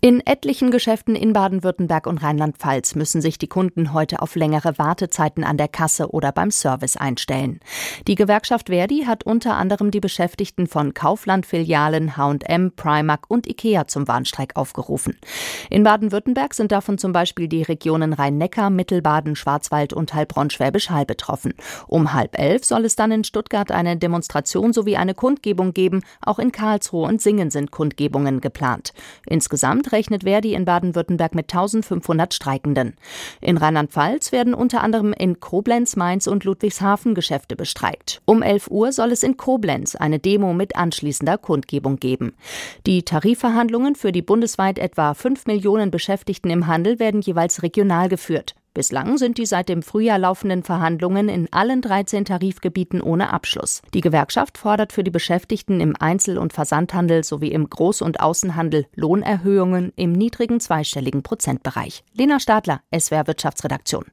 In etlichen Geschäften in Baden-Württemberg und Rheinland-Pfalz müssen sich die Kunden heute auf längere Wartezeiten an der Kasse oder beim Service einstellen. Die Gewerkschaft ver.di hat unter anderem die Beschäftigten von Kaufland-Filialen, H&M, Primark und Ikea zum Warnstreik aufgerufen. In Baden-Württemberg sind davon zum Beispiel die Regionen Rhein-Neckar, Mittelbaden, Schwarzwald und Heilbronn-Schwäbisch Hall betroffen. Um 10:30 soll es dann in Stuttgart eine Demonstration sowie eine Kundgebung geben. Auch in Karlsruhe und Singen sind Kundgebungen geplant. Insgesamt rechnet ver.di in Baden-Württemberg mit 1500 Streikenden. In Rheinland-Pfalz werden unter anderem in Koblenz, Mainz und Ludwigshafen Geschäfte bestreikt. Um 11 Uhr soll es in Koblenz eine Demo mit anschließender Kundgebung geben. Die Tarifverhandlungen für die bundesweit etwa 5 Millionen Beschäftigten im Handel werden jeweils regional geführt. Bislang sind die seit dem Frühjahr laufenden Verhandlungen in allen 13 Tarifgebieten ohne Abschluss. Die Gewerkschaft fordert für die Beschäftigten im Einzel- und Versandhandel sowie im Groß- und Außenhandel Lohnerhöhungen im niedrigen zweistelligen Prozentbereich. Lena Stadler, SWR Wirtschaftsredaktion.